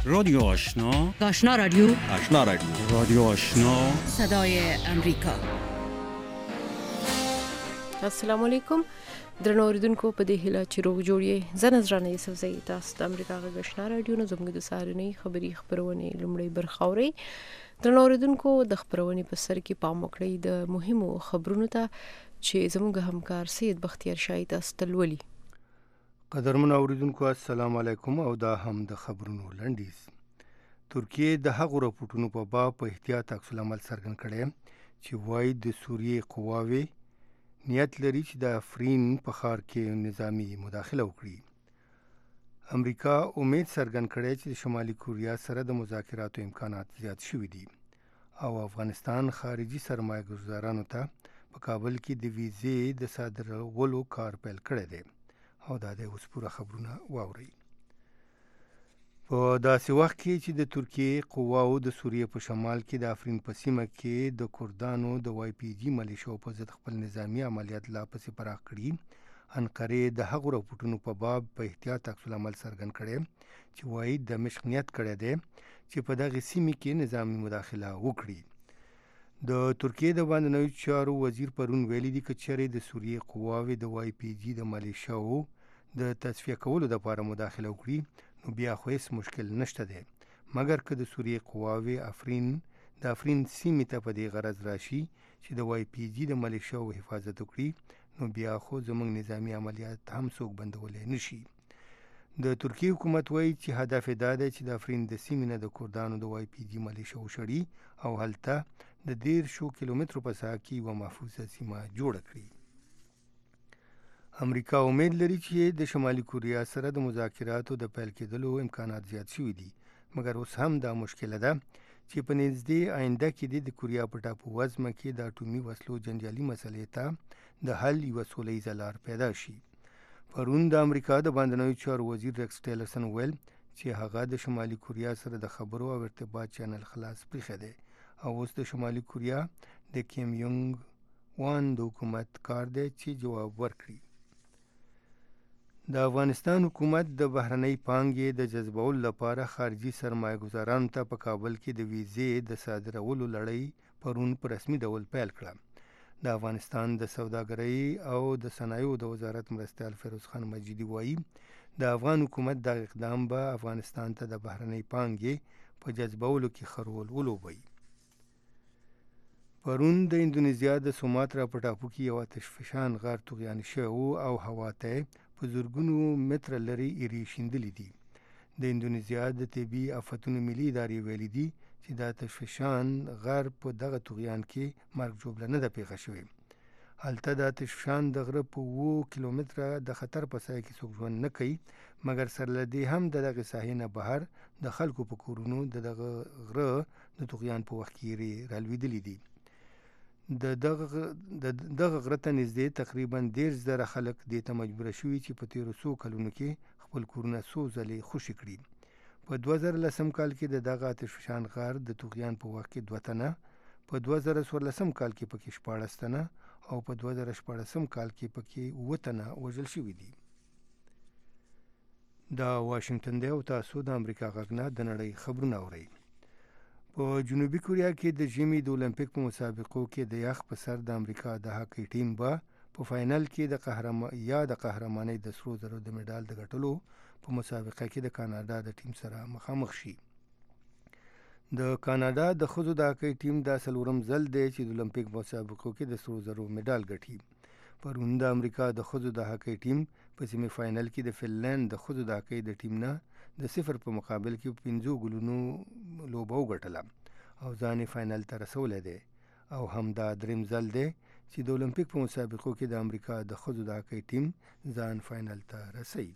رادیو آشنا، آشنا رادیو، آشنا رادیو، رادیو آشنا، صدای امریکا. السلام علیکم درنو اوریدونکو، په دې هیله چې روغ جوړی زه نظرانه یوسف زئی تاسو د امریکا غږ آشنا رادیو نه زموږ د سهارنۍ خبرونه لومړی برخاوري. درنو اوریدونکو، د خبرونې په سر کې پام وکړئ د مهمو خبرونو ته چې زموږ همکار سید بختیار شاه تاسو ته لولي. قدرمن اوریدونکو، السلام علیکم او دا هم د خبرونو لنډیز. ترکیه د هغو راپورټونو په باب په احتیاط عکس العمل څرګند کړی چې وایي د سوریې قواوې نیت لري چې د افرین په ښار کې نظامی مداخله وکړي. امریکا امید څرګند کړی چې د شمالي کوریا سره د مذاکراتو امکانات زیات شوي دي او افغانستان خارجي سرمایه ګزارانو ته په کابل کې د ویزې د صادرولو کار پیل کړی دی او دا د اوس پوره خبرونه واوري. په داسې وخت کې چې د ترکیې قواو د سوریې په شمال کې د افرین په سیمه کې د کردانو د وای پی جی ملیشو په ضد خپل نظامی عملیات لا پسې پراخ کړي، انقرې د هغو راپورټونو په باب په احتیاط عکس العمل څرګند کړی چې وایي دمشق نیت کړی دی چې په دغه سیمه کې نظامی مداخله وکړي. د ترکیې د باندنیو چارو وزیر پرون ویلي دي که چېرې د سوریې قواوې د وای پی جی د ملیشو د تصفیه کولو لپاره مداخله وکړي نو بیا خو هیڅ مشکل نشته دی، مګر که د سوریې قواوې د افرین سیمې ته په دې غرض راشي چې د وای پی جی د ملیشو حفاظت وکړي نو بیا خو زموږ نظامی عملیات هم څوک بندولی نشي. د ترکیې حکومت وایي چې هدف دا دی چې د افرین د سیمې نه د کردانو د وای پی جی ملیشو وشړي او هلته د 10 کیلومترو په ساحه کې یوه محفوظه سیمه جوړه کړي. امریکا امید لري چې د شمالي کوریا سره د مذاکراتو د پیل کېدلو امکانات زیات شوي دي، مګر اوس هم دا مشکله ده چې په نږدې آینده کې د کوریا په ټاپو وزمه کې د اټومي وسلو جنجالي مسلې ته د حل یوه سولیزه لار پیدا شي. پرون د امریکا د باندنیو چارو وزیر ریکس ټیلرسن ویل چې هغه د شمالي کوریا سره د خبرو او ارتباط چینل خلاص پریښی دی او اوس د شمالي کوریا د کیم یونګ وان د حکومت کار دی چې جواب ورکړي. د افغانستان حکومت د بهرنۍ پانګې د جذبولو لپاره خارجي سرمایه ګزارانو ته په کابل کې د ویزې د صادرولو لړۍ پرون په رسمي ډول پیل کړه. د افغانستان د سوداګرۍ او د صنایعو د وزارت مرستیال فیروز خان مجیدي وایي د افغان حکومت د اقدام به افغانستان ته د بهرنۍ پانګې په جذبولو کې ښه رول ولوبوي. پرون د اندونیزیا د سوماترا په ټاپو کې یو آتشفشان غار طغیان شوی او هوا ته په زرګونو متره لرې ایرې شیندلې دي. د اندونیزیا د طبي آفتونو ملي ادارې ویلي دي چې د آتشفشان غر په دغه طغیان کې مرګ ژوبله نه ده پیښه شوې. هلته د آتشفشان د غره په 7 کیلومتره د خطر په سایه کې څوک ژوند نه کوي، مګر سره له دې هم د دغه ساحې نه بهر د خلکو په کورونو د دغه غره د طغیان په وخت کې ایرې رالوېدلې دي. د دغه غره ته نږدې تقریبا 10,000 خلک دې ته مجبوره شوي چې په تیرو 100 کلونو کې خپل کورونه څو ځلې خوشي کړي. په 2010 کال کې د دغه آتشفشان غار د طغیان په وخت کې 2 تنه، په 2014 کال کې پکې 14 تنه او په 2014 کال کې پکې 7 تنه وژل شوي دي. دا واشنگټن دی او تاسو د امریکا غږ نه د نړۍ خبرونه اورئ. په جنوبي کوریا کې د ژمي د اولمپیک په مسابقو کې د یخ په سر د امریکا د هاکی ټیم به په فاینل کې د قهرمانۍ د سرو زرو د مډال د ګټلو په مسابقه کې د کاناډا د ټیم سره مخامخ شي. د کاناډا د ښځو د هاکی ټیم دا 4م ځل دی چې د اولمپیک مسابقو کې د سرو زرو مډال ګټي. پرون د امریکا د ښځو د هاکی ټیم په سیمی فاینل کې د فنلند د ښځو د هاکی د ټیم نه د 0 په مقابل کې 5 ګولونو لوبه وګټله او ځان فاینل ته رسولی دی او همدا 3م ځل دی چې د اولمپیک په مسابقو کې د امریکا د ښځو د هاکی ټیم ځان فاینل ته رسوي.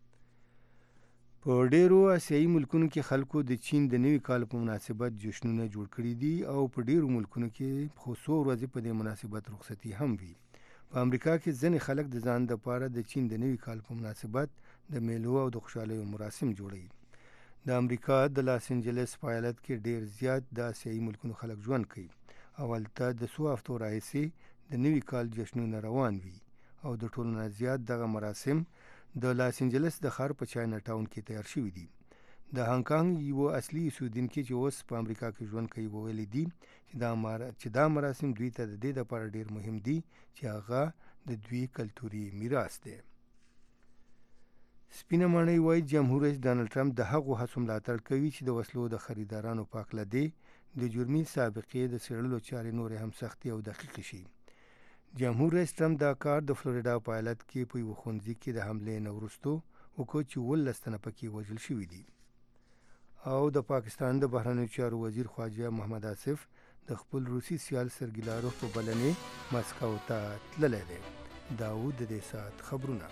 په ډیرو آسیایي ملکونو کې خلکو د چین د نوي کال په مناسبت جشنونه جوړ کړي دي او په ډیرو ملکونو کې خو څو ورځې په دې مناسبت رخصتي هم وي. په امریکا کې ځینې خلک د ځان دپاره د چین د نوي کال په مناسبت د میلو او د خوشحالیو مراسم جوړوي. د امریکا د لاس انجلس په ایالت کې ډیر زیات د آسیایي ملکونو خلک ژوند کوي او هلته د څو هفتو راهیسې د نوي کال جشنونه روان وي او د ټولو نه زیات دغه مراسم د لاس انجلس د ښار په چاینا ټاون کې تیار شوي دي. د هانګ کانګ یو اصلي اوسیدونکي چې اوس په امریکا کې ژوند کوي ویلي دي چې دا مراسم دوی ته د دې لپاره ډیر مهم دي چې هغه د دوی کلتوري میراث دی. سپینه ماڼۍ وایي جمهور رئیس ډانلډ ټرمپ د هغو هڅو ملاتړ کوي چې د وسلو د خریدارانو په هکله دی د جرمي سابقې د څېړلو چارې نورې هم سختې او دقیقې شي. جمهور رئیس ټرمپ دا کار د فلوریډا په ایالت کې په یوه ښوونځي کې د حملې نه وروستو وکړ چې 18 تنه پکې وژل شوي دي. او د پاکستان د بهرنیو چارو وزیر خواجه محمد آصف د خپل روسي سیال سرګي لاروف په بلنې مسکو ته تللی دی. داود د دې ساعت خبرونه.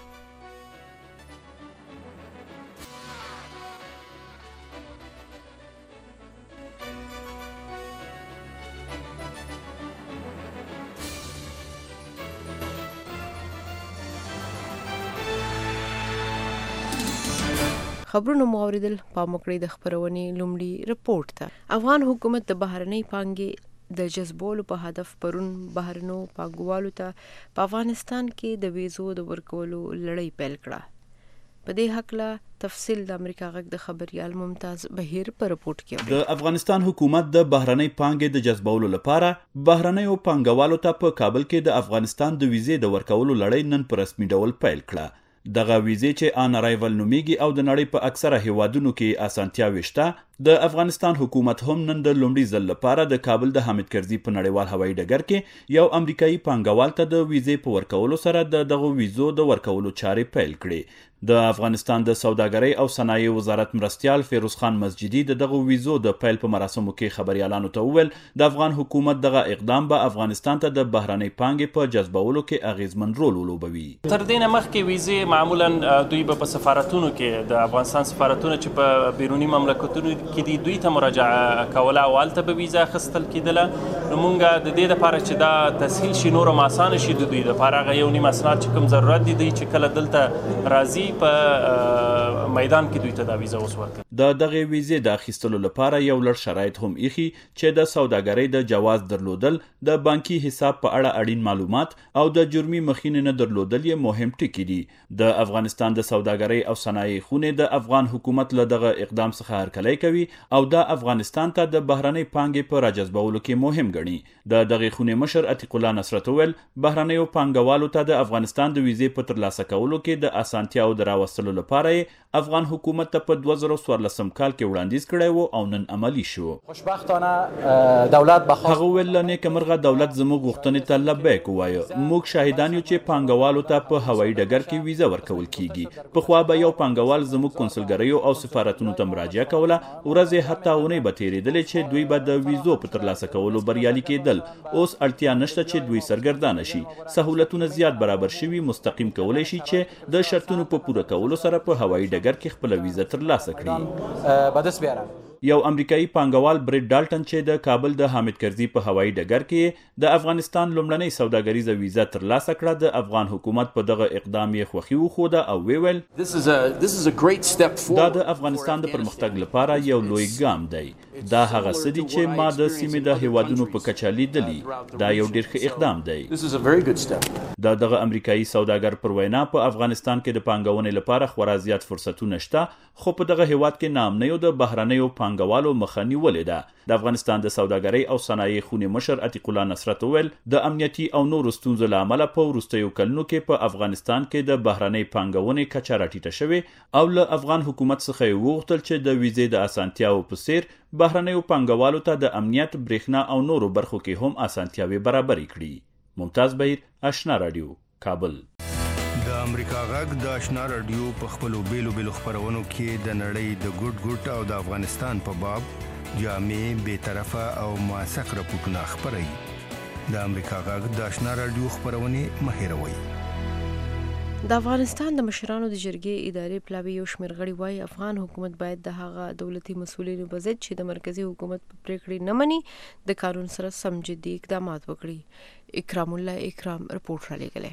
خبرونه مو اوریدل. پام وکړئ د خبرونې لومړي رپورټ ته. افغان حکومت د بهرنۍ پانګې د جذبولو په هدف پرون بهرنو پانګوالو ته په افغانستان کې د ویزو د ورکولو لړۍ پیل کړه. په دې هکله تفصیل د امریکا غږ د خبريال ممتاز بهیر په رپورټ کې. د افغانستان حکومت د بهرنۍ پانګې د جذبولو لپاره بهرنیو پانګوالو ته په کابل کې د افغانستان د ویزې د ورکولو لړۍ نن په رسمي ډول پیل کړه. دغه ویزې چې آن ارایول نومیږي او د نړۍ په اکثره هیوادونو کې اسانتیاوې شته، د افغانستان حکومت هم نن د لومړي ځل لپاره د کابل د حامد کرزي په نړیوال هوایي ډګر کې یو امریکایي پانګوال ته د ویزې په ورکولو سره دغه ویزو د ورکولو چارې پیل کړې. د افغانستان د سوداګرۍ او صنایع وزارت مرستیال فیروز خان مسجدي دغه ویزو د پیل په مراسمو کې خبريالانو ته وویل د افغان حکومت دغه اقدام به افغانستان ته د بهرنۍ پانګې په جذبولو کې اغیزمن رول ولوبوي. تر دې نه مخکې ویزې معمولا دوی په سفارتونو کې د افغانستان سفارتونه چې په بیروني مملکتونو کې دي دوی ته مراجعه کوله او هلته به ویزه اخیستل کېدله. نو موږ د دې لپاره چې دا تسهیل شي نور هم اسانه شي د دوی لپاره هغه یو نیم اسناد چې کوم ضرورت دي دوی چې کله دلته راځي په میدان کې دوی ته دا ویزه اوس ورکړي. د دغه ویزې د اخیستلو لپاره یو لړ شرایط هم ایښي چې د سوداګرۍ د جواز درلودل، د بانکي حساب په اړه اړین معلومات او د جرمي مخینې نه درلودل یې مهم ټکي دي. د افغانستان د سوداګرۍ او صنایع خونې د افغان حکومت له دغه اقدام څخه هرکلی کوي او د افغانستان ته د بهرنۍ پانګې په راجذبولو کې مهم ګڼي. د دغه خونې مشر عتیق الله نصرت وویل بهرنیو پانګوالو ته د افغانستان د ویزې په ترلاسه کولو کې د اسانتیاو د راوستلو لپاره افغان حکومت ته په 2014 کال کې وړاندیز کړی و او نن عملی شو. خوشبختانه دولت هغه ویل نیکمرغه دولت زموږ غوښتنې ته لبیک ووایه. موږ شاهدان یو چې پانګوالو ته په هوایي ډګر کې ویزه ورکول کیږي. پخوا به یو پانګوال زموږ کنسولګریو او سفارتونو ته مراجعه کوله، ورځې حتی اونۍ به تېرېدلې چې دوی به د ویزو په ترلاسه کولو بریالي کېدل. اوس اړتیا نشته چې دوی سرګردانه شي. سهولتونه زیات برابر شوي، مستقیم کولی شي چې د شرطونو په پوره کولو سره په هوایي ډګر کې خپل ویزه ترلاسه کړي. یو امریکایي پانګوال بریټ ډالټن چې د کابل د حامد کرزي په هوایي ډګر کې د افغانستان لومړنۍ سوداګریزه ویزه ترلاسه کړه، د افغان حکومت په دغه اقدام یې خوښي وښوده او ویل دا د افغانستان د پرمختګ لپاره یو لوی ګام دی. دا هغه څه دي چې ما د سیمې د هیوادونو په کچه لیدلي. دا یو ډېر ښه اقدام دی. دغه امریکایي سوداګر پر وینا په افغانستان کې د پانګونې لپاره خورا زیات فرصتونه شته، خو په دغه هیواد کې ناامنیو د بهرنیو پانګوالو مخه نیولې ده. د افغانستان د سوداګرۍ او صنایع خونې مشر عتیق الله نصرت وویل د امنیتي او نورو ستونزو له امله په وروستیو کلونو کې په افغانستان کې د بهرنۍ پانګونې کچه راټیټه شوې او له افغان حکومت څخه یې وغوښتل چې د ویزې د اسانتیاو په څیر بهرنیو پانګوالو ته د امنیت، برېښنا او نورو برخو کې هم اسانتیاوې برابرې کړي. ممتاز بهیر، آشنا رادیو، کابل. د امریکا غږ د آشنا رادیو په خپلو بیلو خپرونو کې د نړۍ د ګډ او د افغانستان په باب جامع، بیطرفه او موثق راپورټونه خپروي. د امریکا غږ د آشنا رادیو خپرونې مه هېروئ. د افغانستان د مشرانو د جرګې ادارې پلاوي یو شمېر غړي وایي افغان حکومت باید د هغه دولتي مسؤلینو په ضد چې د مرکزي حکومت په پریکړې نه مني د قانون سره سم جدي اقدامات وکړي. اکرام الله رپورټ را لېږلی.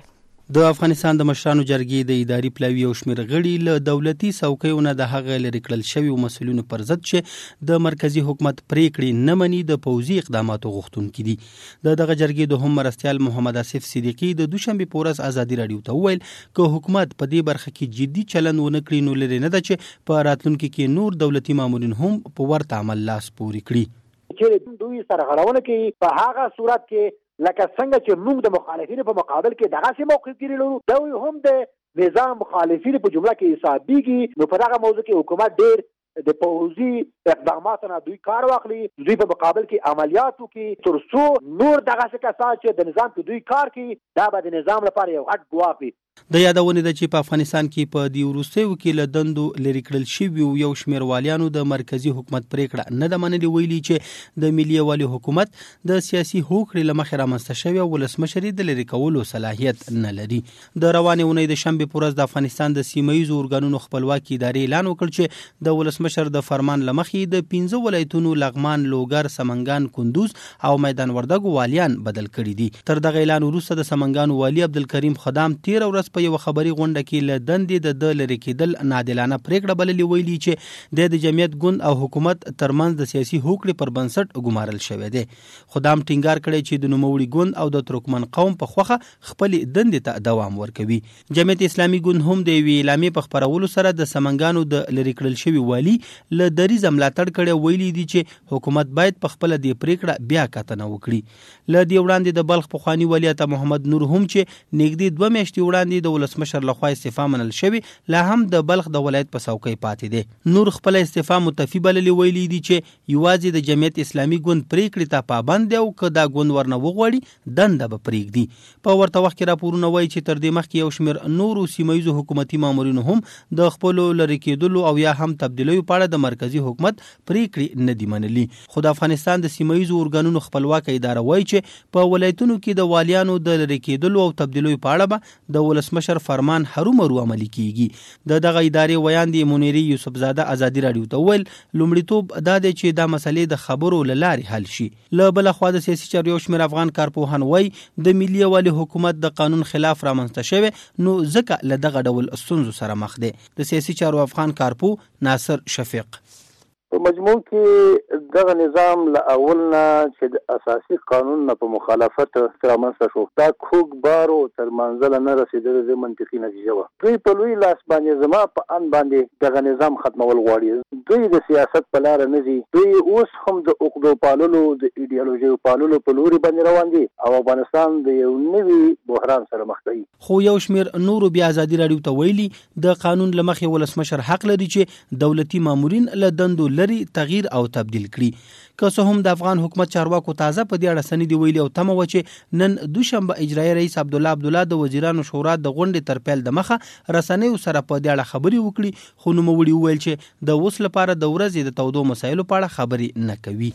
د افغانستان د مشرانو جرګې د اداري پلاوي او شمېر غړي له دولتي څوکیو نه د هغه لرې کړل شویو مسؤلینو پر ضد چې د مرکزی حکومت پریکړې نه مني د پوځي اقداماتو غوښتونکي دي. د دغه جرګې د هم مرستیال محمد آصف صدیقي د دوشنبې په ورځ ازادي راډیو ته وویل که حکومت په دې برخه کې جدي چلند ونه کړي نو لرې نه ده چې په راتلونکي کې نور دولتي مامورین هم په ورته عمل لاس پورې کړي. چې دوی سره غړونه کوي په هغه صورت کې لکه څنګه چې موږ د مخالفینو په مقابل کې دغه موقف کې لرو، دوی هم د نظام مخالفینو په جمله کې حسابيږي. نو په دغه موضوع کې حکومت ډېر د پوځي اقداماتو نه دوی کار واخلي، دوی په مقابل کې عملیاتو کې تر څو نور دغه څه کسان چې د نظام په دوی کار کوي دا به د نظام لپاره یو غټ ګواښ وي. د یادونه ده چې په افغانستان کې په دې وروستیو کې له دندو لرې کړل شوي یو شمېر والیانو د مرکزی حکومت پریکړه نه ده منلې، ویلي چې د ملي والي حکومت د سیاسي هوکړې له مخې رامنځته شوی او ولسمشر د لرې کولو صلاحیت نه لري. د روانې اونۍ د شنبې په ورځ د افغانستان د سیمه ییزو ارګانونو خپلواکي ادارې اعلان وکړ چې د ولسمشر د فرمان له مخې د 15 ولایتونو لغمان، لوګر، سمنګان، کندوز او میدان وردګو والیان بدل کړي دي. تر دغه اعلان وروسته د سمنګان والي عبدالکریم خدام 13 ورځ په یو خبري غونډه کې له دندې د لرې کېدل نادلانه پریکړه بللې، ویلي چې د جمعیت ګوند او حکومت ترمنځ د سیاسي هوکړې پر بنسټ ګمارل شوی دی. خدام ټینګار کړی چې د نوموړي ګوند او د ترکمن قوم په خوخه خپل دندې ته دوام ورکوي. جمعیت اسلامي ګوند هم د یوې اعلامیې په خپرولو سره د سمنګانو د لرې کړل شوي والي له دریځ ملاتړ کړی، ویلي دي چې حکومت باید په خپل د پریکړه بیا کتنه وکړي. له دې وړاندې د بلخ پخوانی والي عطا محمد نور هم چې نږدې 2 میاشتې وړاندې د ولسمشر لخوا استعفا منل شوی لا هم د بلخ د ولایت په څوکۍ پاتې دی. نور خپل استعفا متفي بللې، ویلي دي چې یوازې د جمعیت اسلامي ګوند پریکړې ته پابند دی او که دا ګوند ورنه وغواړي دنده به پرېږدي. په ورته وخت کې راپورونه وایي چې تر دې مخکې یو شمېر نورو سیمه ییزو حکومتي مامورینو هم د خپلو لرې کېدلو او یا هم تبدیلیو په اړه د مرکزی حکومت پریکړې نه دي منلي. خو د افغانستان د سیمه ییزو ارګانونو خپلواکه اداره وایي چې په ولایتونو کې د والیانو د لرې کېدلو او تبدیلیو په اړه به د ولسمشر فرمان هرومرو عملي کیږي. د دغه ادارې ویاندې منیري یوسفزاده ازادي راډیو ته وویل لومړیتوب دا دی چې دا مسلې د خبرو له لارې حل شي. له بله خوا د سیاسي چارو یو شمېر افغان کارپوهان وایي د ملي والي حکومت د قانون خلاف رامنځته شوی نو ځکه له دغه ډول ستونزو سره مخ دی. د سیاسي چارو افغان کارپو ناصر شفیق په مجموع کې دغه نظام له اول نه چې د اساسي قانون نه په مخالفت رامنځته شو دا کوږ بارو تر منزله نه رسېدل د منطقي نتیجه وه. دوی په لوی لاس باندې زما په ان باندې دغه نظام ختمول غواړي. دوی د سیاست په لاره نه ځي، دوی اوس هم د عقدو پاللو د ایډیالوژیو پاللو په لوري باندې روان دي او افغانستان د یو نوي بحران سره مخ دی. خو یو شمېر نورو بیا ازادي راډیو ته ویلي د قانون له مخې ولسمشر حق لري چې دولتي مامورین له دندو لري تغییر او تبدیل کړي. که څه هم د افغان حکومت چارواکو تازه په دې اړه سندې ویلي او تمه وه چې نن دوشنبه اجرایي رئیس عبدالله د وزیرانو شورا د غونډې تر پیل د مخه رسنیو سره په دې اړه خبرې وکړي، خو نوموړي وویل چې د اوس لپاره د ورځې د تودو مسایلو په اړه خبرې نه کوي.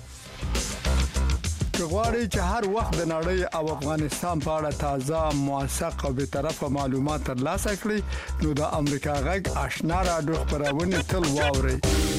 غواړئ چې هر وخت د نړۍ او افغانستان په اړه تازه، موثق او بیطرفه معلومات ترلاسه کړئ نو د امریکا غږ آشنا راډیو خپرونه تل واورئ.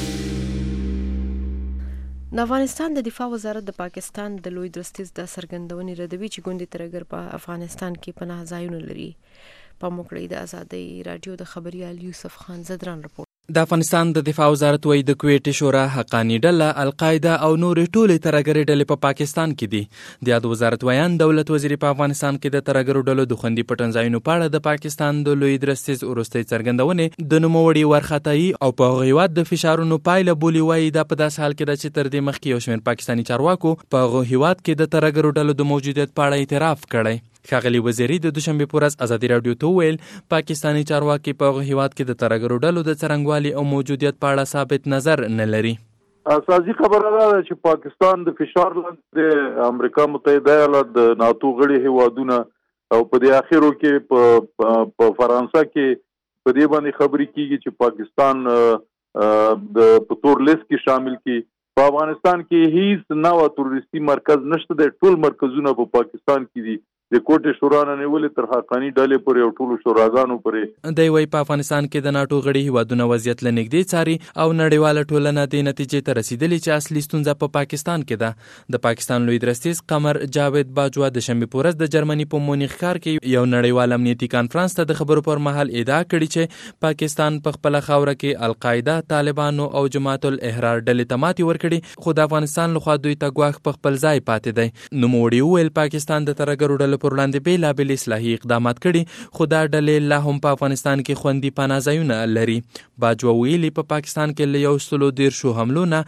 د افغانستان د دفاع وزارت د پاکستان د لوی درستیز د څرګندونې ردوي چې ګوندي ترګر په افغانستان کې پناه ځایونه لري. په موکړې د ازادي رادیو د خبريال یوسف خان زدران رپورټ. د افغانستان د دفاع وزارت وایي د کویټ شورا، حقانی ډله، القاعده او نورې ټولې ترهګرې ډلې په پاکستان کې دي. د یاد وزارت ویان دولت وزیر په افغانستان کې د ترهګرو ډلو د خوندي پټنځایونو په اړه د پاکستان د لوی درستیز وروستۍ څرګندونې د نوموړي وارخطایي او په هغه هیواد د فشارونو پایله بولي. وایي دا په داسې حال کې ده چې تر دې مخکې یو شمېر پاکستاني چارواکو په هغه هیواد کې د ترهګرو ډلو د موجودیت په اړه اعتراف کړی. ښاغلي وزیري د دوشنبې په ورځ ازادي راډیو ته وویل پاکستاني چارواکي په هغه هیواد کې د ترهګرو ډلو د څرنګوالي او موجودیت په اړه ثابت نظر نه لري. اساسي خبره ده چې پاکستان د فشار لاندې د امریکا متحده ایالات د ناتو غړي هیوادونه او په دې اخرو کې په فرانسه کې په دې باندې خبرې کیږي چې پاکستان د پتور لیست کې شامل کی. په افغانستان کې هیڅ نوو تروریستي مرکز نشته، د ټول مرکزونه په پاکستان کې دي. د کوټې شورا نه نیولې تر حقاني ډلې پورې او ټولو شوراګانو پورې. دی وايي په افغانستان کې د ناټو غړي هیوادونه وضعیت له نږدې څاري او نړیواله ټولنه دې نتیجې ته رسیدلې چې اصلي ستونزه په پاکستان کې ده. د پاکستان لوی درستیز قمر جاوید باجوا د شنبې په ورځ د جرمني په مونیخ ښار کې یو نړیوال امنیتي کانفرنس ته د خبرو پر مهال ادعا کړې چې پاکستان په خپله خاوره کې القاعده، طالبانو او جماعت الاحرار ډلې ته ماتې ورکړي، خو د افغانستان لخوا دوی ته ګواښ په خپل ځای پاتې دی. نوموړي وویل پاکستان د ترهګرو ډلو پر وړاندې بېلابېل اصلاحي اقدامات کړي، خو دا ډلې لا هم په افغانستان کې خوندي پناه ځایونه لري. باجوا ویلي په پاکستان کې له 113 حملو نه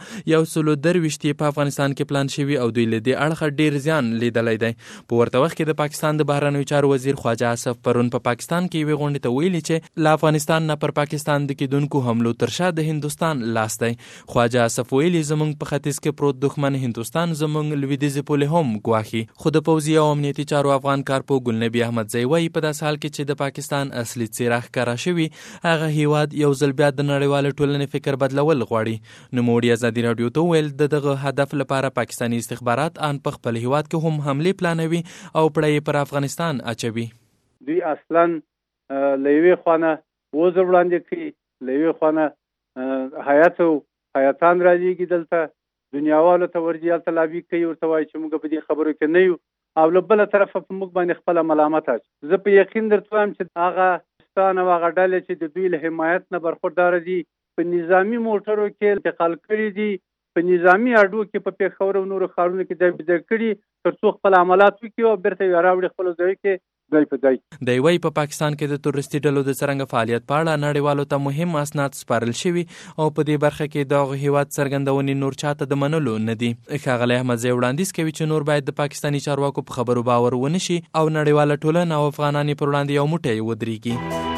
123 په افغانستان کې پلان شوي او دوی له دې اړخه ډیر زیان لیدلی دی. په ورته وخت کې د پاکستان د بهرنیو چارو وزیر خواجه آصف پرون په پاکستان کې یوې غونډې ته ویلي چې له افغانستان نه پر پاکستان د کېدونکو حملو تر شا د هندوستان لاس دی. خواجه آصف ویلي زموږ په ختیځ کې پروت دښمن هندوستان زموږ لویدیځې پولې هم ګواښي. خو د پوځي او امنیتي چارو افغان کارپو ګلنبي احمدزی وایي په داسې حال کې چې د پاکستان اصلي څېره ښکاره شوي، هغه هیواد یو ځل بیا د نړیوالې ټولنې فکر بدلول غواړي. نوموړي ازادي راډیو ته وویل د دغه هدف لپاره پاکستاني استخبارات ان په خپل هیواد کې هم حملې پلانوي او پړه پر افغانستان اچوي. دوی اصلا له یوې خوا نه وزر وړاندې کوي، له یوې خوا نه حیاتان راځي دلته دنیاوالو ته ورځي هلته لابي کوي، ورته وایي چې موږ په دې خبرو کې نه یو، او له بله طرفه په موږ باندې خپله ملامت اچوي. زه په یقین درته وایم چې هغه پاکستان او هغه ډلې چې د دوی له حمایت نه برخورداره دي په نظامي موټرو کې انتقال کړي دي، په نظامي اډو کې په پېښور او نورو ښارونو کې ځای په ځای کړي تر څو خپل عملات وکړي او بیرته یې راوړي خپلو ځایو کې ځای په ځای. دی وايي په پاکستان کې د تورستي ډلو د څرنګه فعالیت په اړه نړیوالو ته مهم اسناد سپارل شوي او په دې برخه کې دغه هیواد څرګندونې نور چاته د منلو نه دي. ښاغلی احمدزی وړاندیز کوي چې نور باید د پاکستاني چارواکو په خبرو باور ونشي او نړیواله ټولنه او افغانان پر وړاندې یو موټی ودرېږي.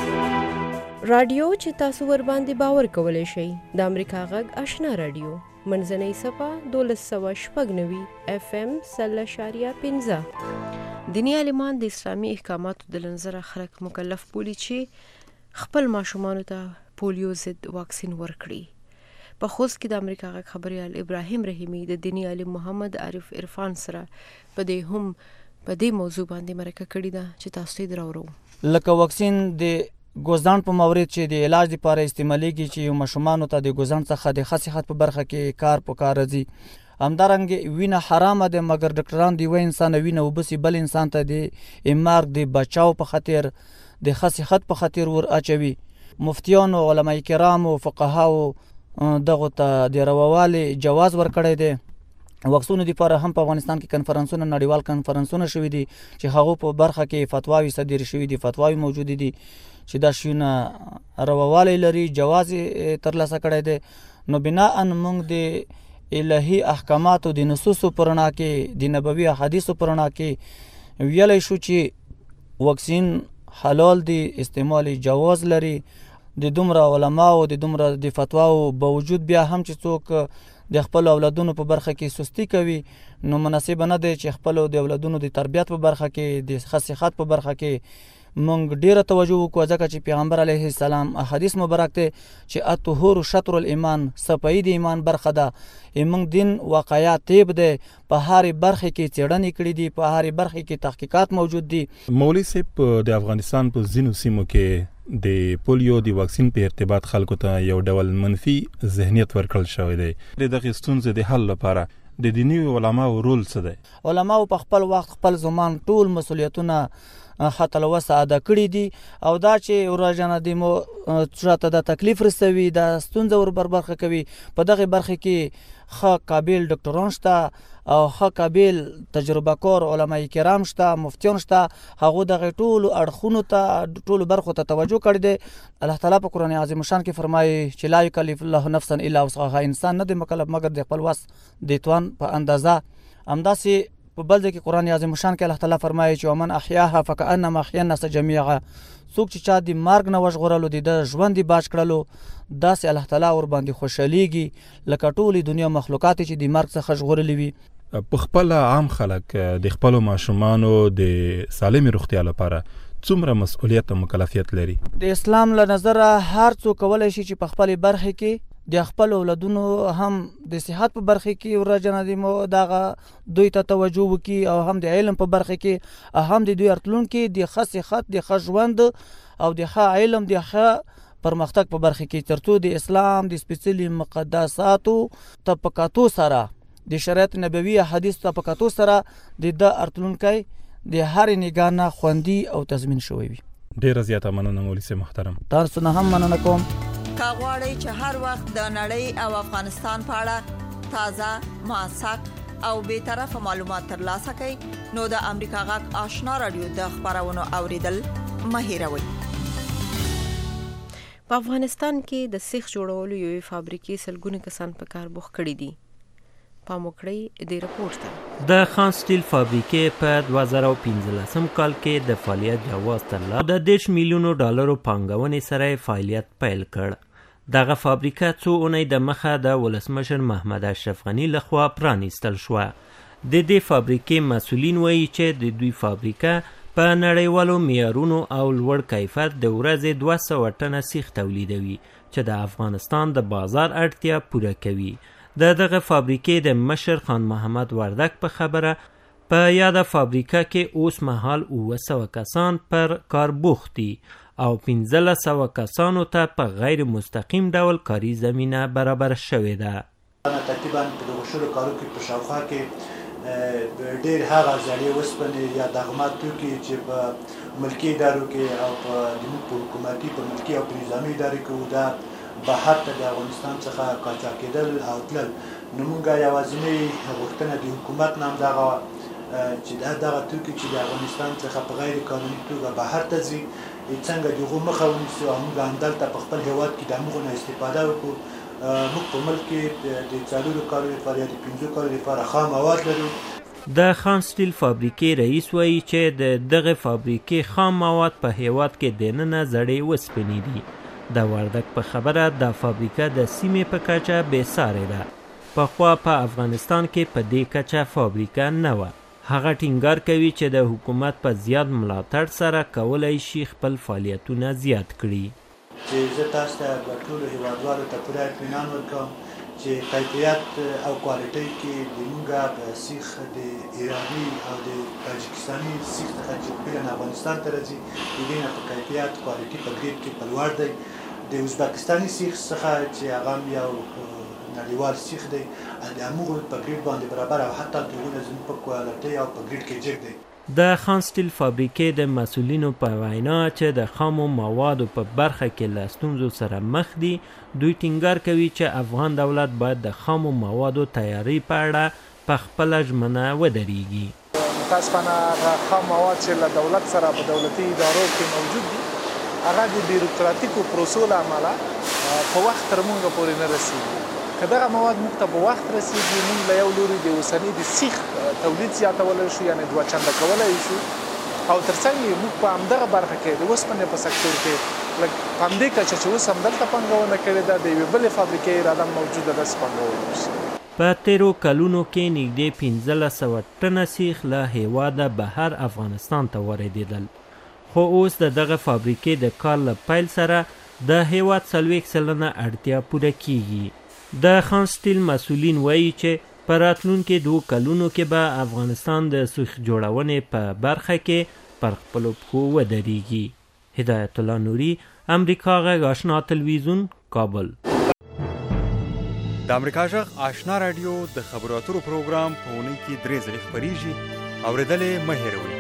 رادیو چې تاسو ور باندې باور کولی شئ د امریکا غږ آشنا رادیو منځنۍ صفه 1296 FM 0.15. دینی عالمان د اسلامي احکاماتو د لنظره خلک مکلف بولي چې خپل ماشومانو ته پولیو ضد واکسین ورکړي. په خوست کې د امریکا غږ خبریال ابراهیم رحیمی د دینی عالم محمد عارف عرفان سره په دې موضوع باندې مرکه کړې ده چې تاسو یې دراورو. لکه واکسین د ګوزدان په مورد چې د علاج لپاره استعمالیږي چې یو ماشومانو ته د ګوزدان څخه د خاص صحت په برخه کې کار په کار راځي. همدارنګه وینه حرامه ده مګر ډاکټران دی وای انسان وینه وبسي بل انسان ته د امارګ د بچاو په خاطر د خاص صحت په خاطر ور اچوي. مفتیانو علماء کرام او فقهاو دغه ته د رواوالي جواز ورکړی دی. واکسونو لپاره هم په افغانستان کې کنفرانسونه نړیوال کنفرانسونه شوي دي چې هغه په برخه کې فتواوی صادر شوي دي، فتواوی موجود دي چې دا شونه رواوالی لري، جواز ترلاسه کړی دی. نو بناء موږ د الهي احکاماتو د نصوصو پر رڼا کې د نبوي احادیثو پر رڼا کې ویلی شو چې واکسین حلال دی، استعمال جواز لري. د دومره علماو د دومره د فتواو باوجود بیا هم چې څوک د خپل اولادونو په برخه کې سستی کوي نو مناسب نه دی چې خپل د اولادونو د تربیت په برخه کې د خاص صحت په برخه کې مونږ ډیره توجه وکړو، ځکه چې پیغمبر علیه السلام احادیث مبارک ته چې الطهور شطر الایمان صفای د ایمان برخه ده. موږ دین واقعیات طیب ده په هر برخه کې څېړنې کړې دي، په هر برخه کې تحقیقات موجود دي. مولوی صاحب د افغانستان په ځینو سیمو کې د پولیو د واکسین په ارتباط خلکو ته یو ډول منفي ذهنیت ورکړل شوی دی. د دغه ستونزې د حل لپاره د دیني علماو رول څه دی؟ علماو په خپل وخت خپل زمان ټول مسؤلیتونه حتی لوسه ادا کړي دي او دا چې ورجنه د مو چاته د تکلیف رسوي د ستونزه ور برخه کوي. په دغه برخه کې ښه قابل ډاکټران شته او ښه قابل تجربه کار علماء کرام شته، مفتیان شته، هغه دغه ټولو اړخونو ته ټولو برخو ته توجه کړی دی. الله تعالی په قرآن عظیم شان کې فرمایي چې لا یکلف الله نفسا الا وسعها، انسان نه دی مکلف مگر د خپل وس د توان په اندازه. همداسې په بل ځای کې قرآن عظیم شان کې الله تعالی فرمایي چې ومن احیاها فکأنما احیا الناس جميعا، څوک چې چا د مرګ نه وژغورلو د ژوند باج کړلو داسې الله تعالی ور باندې خوشحالیږي لکه ټولې دنیا مخلوقات چې د مرګ څخه ژغورلي وي. په خپل عام خلک د خپل ماشومانو د سالمې روغتیا لپاره څومره مسؤلیت او مکلفیت لري؟ د اسلام له نظره هر څوک کولی شي چې په خپل برخه کې د خپل اولادونو هم د صحت په برخه کې ورجنه د دغه دوی ته توجه وکي او هم د علم په برخه کې هم د دوی راتلونکي د خصيحت د خژوند او د ښه علم د ښه پرمختګ په برخه کې ترڅو د اسلام د سپېڅلي مقدساتو طبقاتو سره د شریعت نبوي حدیث طبقاتو سره د راتلونکي د هر نگانه خوندي او تضمین شوی وي. ډیره زیاته مننه مولوي صاحب محترم. تاسو نه هم مننه کوم. کا غواړئ چې هر وخت د نړۍ او افغانستان په اړه تازه، موثق او به طرفه معلومات ترلاسه کړئ نو د امریکا غږ آشنا رادیو د خبرونو اوریدل مه هیروئ. په افغانستان کې د سیخ جوړولو یوې فابریکې سلګونه کسان په کار بوخت کړي دي. پام وکړئ د رپورت ته. د خان سټیل فابریکې په 2015 کال کې د فعالیت جواز ترلاسه د 10 میلیونو ډالرو پانګونې سره فعالیت پیل کړ. دغه فابریکه څو اونۍ د مخه د ولسمشر محمد اشرف غنی لخوا پرانیستل شوه. د دې فابریکې مسؤلین وایي چې د دوی فابریکه په نړیوالو معیارونو او لوړ کیفیت د ورځې 200 ټنه سیخ تولیدوي چې د افغانستان د بازار اړتیا پوره کوي. د دغه فابریکې د مشر خان محمد وردک په خبره په یاده فابریکه کې اوس مهال 900 کسان پر کار بوخت دي او 1500 کسانو ته په غیر مستقیم ډول کاري زمینه برابر شوې ده. تقریبا په دغه شلو کارو کې په شاوخوا کې ډېر هغه زړې وسپنې یا دغمات توکي چې په ملکي ادارو کې او په حکومتي په ملکي او په نظامي ادارو کې دا بهر ته د افغانستان څخه قاچاق کېدل او تلل. نو موږ یوازینۍ غوښتنه د حکومت نه همدغه چې دغه توکي چې د افغانستان څخه په غیر قانوني توګه بهر ته ځي څنګه د هغو مخه ونیسو او موږ همدلته په خپل هیواد کې د هغو نه استفاده وکړو. موږ په ملک کې د 4 کالو لپاره یا د 5 کالو لپاره خام مواد لرو. د خان سټیل فابریکې رئیس وایي چې د دغه فابریکې خام مواد په هیواد کې دننه زړې وسپنې دي. د وردک په خبره د فابریکه د سیمې په کچه بې سارې ده. پخوا په افغانستان کې په دې کچه فابریکه نه وه. هغه ټینګار کوي چې د حکومت په زیات ملاتړ سره کولی شي خپل فعالیتونه زیات کړي. چې زه تاسو ته ټولو هیوادوالو ته پوره اطمینان ورکوم چې کیفیت او کوالټۍ کې د موږ په سیخ د ایراني او د تاجکستاني سیخ څخه چې پیلن افغانستان ته راځي د دې نه په کیفیت کوالټي په ګریډ کې په لوړ دی. د ازبکستاني سیخ څخه چې هغه یو نړیوال سیخ دی د هغو په ګریډ باندې برابر او حتی د هغو نه زموږ په کوالټۍ او په ګریډ کې جګ دی. د خان سټیل فابریکې د مسؤلینو په وینا چې د خامو موادو په برخه کې له ستونزو سره مخ دي، دوی ټینګار کوي چې افغان دولت باید د خامو موادو تیاری په اړه په خپله ژمنه ودرېږي. متاسفانه هغه خام مواد چې له دولت سره په دولتي ادارو کې موجود دي هغه د بیروکراتیکو پروسو له امله په وخت تر موږ پورې نه رسېږي. که دغه مواد موږ ته په وخت رسېږي موږ له یو لوري د اوسني د سیخ تولید زیاتولی شو، یعنې 2 چنده کولی شو، او تر څنګ یې موږ په همدغه برخه کې د اوسپنې په سکتور کې لږ په همدې کچه چې اوس همدلته پانګونه کړې ده د یوې بلې فابریکې اراده موجوده ده چې پانګونه وشي. په تیرو کلونو کې نږدې 1500 ټنه سیخ له هیواده بهر افغانستان ته واردېدل، خو اوس د دغه فابریکې د کار له پیل سره د هیواد 40% اړتیا پوره کیږي. د خان سټیل مسؤلین وایي چې په راتلونکي 2 کلونو کې به افغانستان د سیخ جوړونې په برخه کې پر خپلو پښو ودرېږي. هدایت الله نوري، امریکا غږ آشنا تلویزیون، کابل. د امریکا غږ آشنا رادیو د خبرو اترو پروګرام په اونۍ کې 3 ځلې خپریږي، اورېدلې مه هېروئ.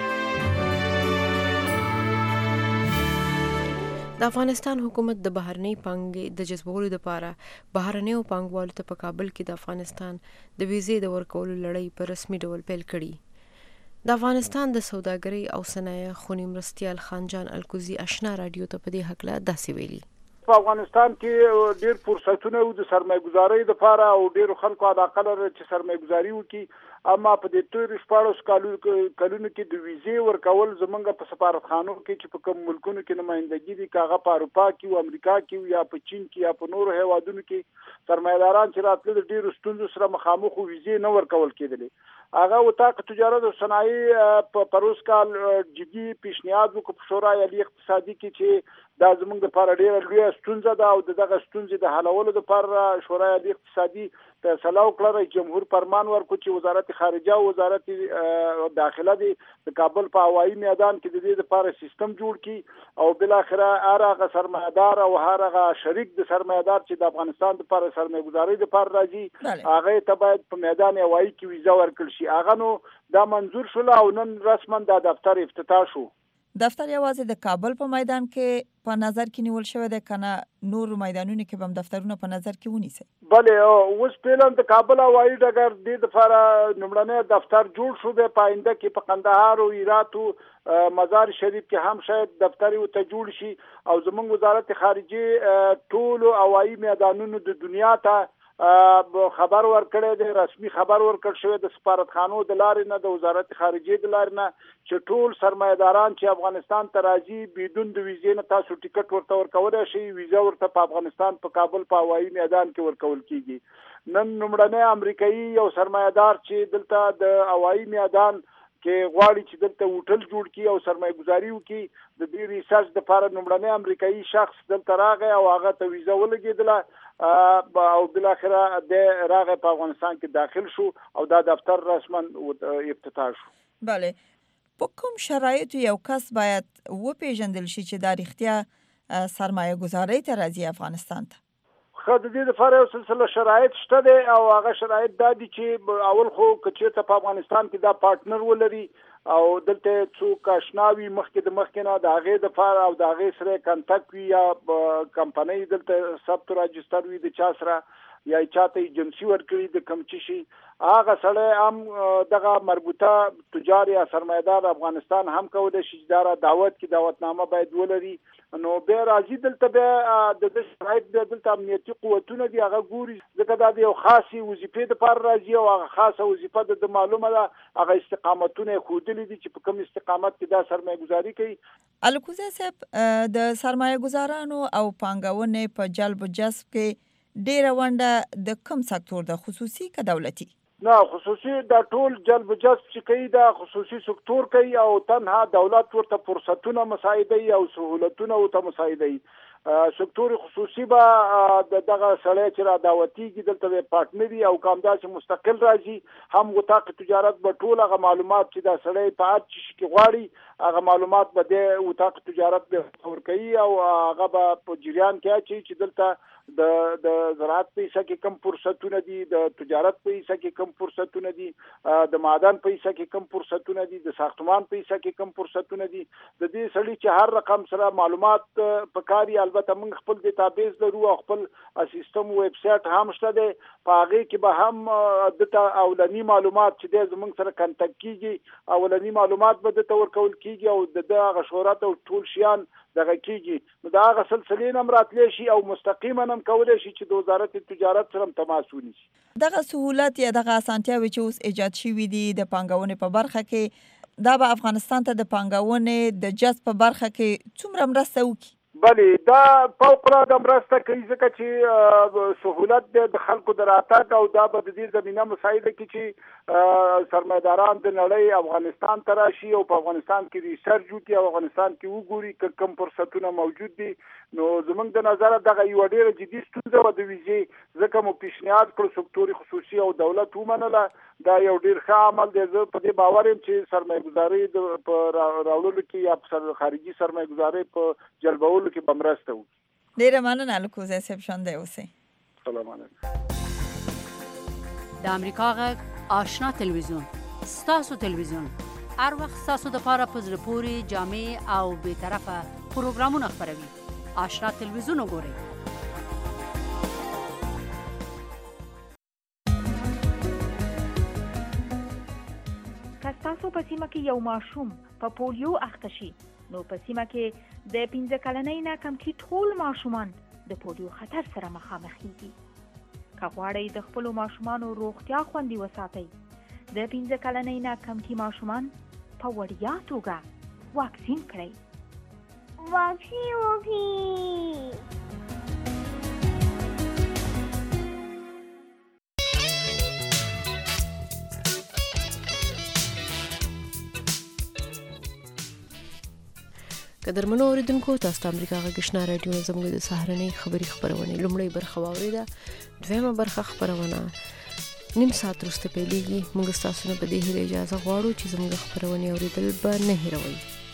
د افغانستان حکومت د بهرنۍ پانګې د جذبولو لپاره بهرنیو پانګوالو ته په کابل کې د افغانستان د ویزې د ورکولو لړۍ په رسمي ډول پیل کړي. د افغانستان د سوداګرۍ او صنایع خونی مرستیال خانجان الکوزي آشنا رادیو ته په دې هکله داسې ویلي. په افغانستان کې ډېر فرصتونه او د سرمایه ګزارۍ لپاره او ډېر خلکو علاقه لري چې سرمایه ګزاري وکړي، اما په دې تور 14 کلونو کې د ویزې ورکول زمونږ په سفارتخانو کې چې په کوم ملکونو کې نمائندګي دي، کاغه په اروپا کې او امریکا کې یا په چین کې یا په نورو هیوادونو کې سرمایه‌داران چې راتلل د ډېرو ستونزو سره مخامخ ویزې نه ورکول کېدلې. هغه وطاق تجارت او صنایع په پروس کال جدي پیشنهاد وکړ په شورای عالی اقتصادي کې چې دا زموږ لپاره ډېره لویه ستونزه ده او دغه ستونزې د حلولو لپاره شورای عالی اقتصادي فیصله وکړه. رئیس جمهور فرمان ورکړ چې وزارت خارجه او وزارت داخله د کابل په هوایي میدان کې د دې لپاره سیستم جوړ کړي او بل اخره هغه سرمایه‌دار او هغه شریک د سرمایه‌دار چې د افغانستان لپاره سرمایه‌ګذاري لپاره راځي هغه ته باید په میدان هوایي کې ویزه ورکړل شي. هغه نو دا منظور شول او نن رسما د دفتر افتتاح شو. دفتر یوازې د کابل په میدان کې په نظر کې نیول شوی دی کنه نور میدانونو کې هم دفترونه په نظر کې ونیسي؟ بله اوس فعلا د کابل هوایي ډګر د لپاره لومړنی دفتر جوړ شو. به پاینده کې په قندهار او هرات او مزار شریف کې هم شاید دفتر ته جوړ شي او زموږ وزارت خارجه ټول هوایي میدانونو د دنیا ته خبر ورکړی دی، رسمي خبر ورکړ شوی د سفارتخانو د لارې نه، د وزارت خارجه د لارې نه چې ټول سرمایه‌داران چې افغانستان ته راځي بدون د ویزې نه تاسو ټیکټ ورته ورکولی شئ. ویزه ورته په افغانستان په کابل په هوایي میدان کې ورکول کیږي. نن لومړنی امریکایي یو سرمایه‌دار چې دلته د هوایي میدان کې غواړي چې دلته هوټل جوړ کړي او سرمایه‌ګذاري وکړي، د دې ریسرچ لپاره لومړنی امریکایي شخص دلته راغی او هغه ته ویزه ولګېدله او بالاخره د راغی په افغانستان کې داخل شو او دا دفتر رسما افتتاح شو. بله، په کوم شرایطو یو کس باید وپیژندل شي چې دا رښتیا سرمایه گذارۍ ته راځي افغانستان ته؟ خو د دې لپاره یو سلسله شرایط شته دی او هغه شرایط دا دي چې اول خو که چېرته په افغانستان کې دا پارټنر ولري او دلته څوک اشنا وي مخکې د مخکې نه د هغې دپاره او د هغې سره کنټکټ وي یا کمپنۍ دلته ثبت راجستر وي د چا سره یا چاته ایجنسي ورکړي د کوم څه شي، هغه سړی هم دغه مربوطه تجار یا سرمایه‌دار افغانستان هم کولی شي چې دا دعوت کې دعوتنامه باید ولري. نو بیا راځي دلته بیا د دې شرایط دلته امنیتي قوتونه دي هغه ګوري، ځکه دا د یو خاصې وظیفې دپاره راځي او هغه خاصه وظیفه د معلومه ده هغه استقامتونه یې ښودلي دي چې په کوم استقامت کې دا سرمایه‌ګذاري کوي. الکوزی صاحب، د سرمایه‌ګذارانو او پانګونې په جلب و جذب کې ډیره ونډه د کوم سکتور د خصوصي که دولتي؟ نه، خصوصي دا ټول جلب جذب چې کوي دا خصوصي سکتور کوي او تنها دولت ورته فرصتونه مساعدوي او سهولتونه ورته مساعدوي. سکتور خصوصي به دغه سړی چې را دعوتېږي دلته به پارټنري او که همداسې مستقل راځي هم وطاق تجارت به ټول هغه معلومات چې دا سړی په هر څه کې غواړي هغه معلومات به د وطاق تجارت به ورکوي او هغه به په جریان کې اچوي چې دلته د زراعت په حصه کې کم فرصتونه دي، د تجارت په حصه کې کم فرصتونه دي، د معدن په حصه کې کم فرصتونه دي، د ساختمان په حصه کې کم فرصتونه دي. د دې سړي چې هر رقم سره معلومات پکاري، البته موږ خپل ډیټابیس لرو او خپل سیستم ویب سایټ هم شته دی، په هغې کې به هم دته اولني معلومات چې دی زموږ سره کنټکټ کیږي، اولني معلومات به دته ورکول کیږي او د هغه شهرت او ټول شیان دغه کیږي. نو د هغه سلسلې نه هم راتلی شي او مستقیما هم کولی شي چې د وزارت تجارت سره هم تماس ونیسي. دغه سهولت یا دغه اسانتیاوې چې اوس ایجاد شوي دي د پانګونې په برخه کې، دا به افغانستان ته د پانګونې د جذب په برخه کې څومره مرسته وکړي؟ بله، دا فوق‌العاده مرسته کوي ځکه چې سهولت د خلکو د راتګ او دا به د دې زمینه مساعده کړي چې سرمایه‌داران د نړۍ افغانستان ته راشي او په افغانستان کې ریسرچ وکړي او افغانستان کې وګوري که کوم فرصتونه موجود دي. نو زموږ د نظره دغه یوه ډېره جدي ستونزه وه د ویزې، ځکه مو پیشنهاد کړ سکتور خصوصي او دولت ومنله. دا یو ډېر ښه عمل دی. زه په دې باور یم چې سرمایه‌ګذاري په راوړلو کې یا خارجي سرمایه‌ګذاري په جلبولو کې به مرسته وکړي. ډېره مننه الکوزی صاحب، ژوندی اوسئ. سلام علیکم. د امریکا غږ آشنا تلویزیون، ستاسو تلویزیون، هر وخت ستاسو دپاره په زړه پورې جامع او بېطرفه پروګرامونه خپروي. آشنا تلویزیون وګورئ. که ستاسو په سیمه کې یو ماشوم په پولیو اخته شي، نو په سیمه کې د 15 کلنۍ نه کم کې ټول ماشومان د پولیو خطر سره مخامخ کیږي. که غواړئ د خپلو ماشومانو روغتیا خوندي وساتئ، د 15 کلنۍ نه کم کې ماشومان په وړیا توګه واکسین کړئ. واکسین وکړئ. قدرمنو اوریدونکو تاسو ته امریکا غږ آشنا رادیو زموږ د سهارنۍ خبری خبرونه لومړی برخه واوریده دویمه برخه خبرونه نیم ساعت وروسته پیلېږي موږ تاسو نه په دې هیله اجازه غواړو چې زموږ خبرونه اوریدل به نه هیروئ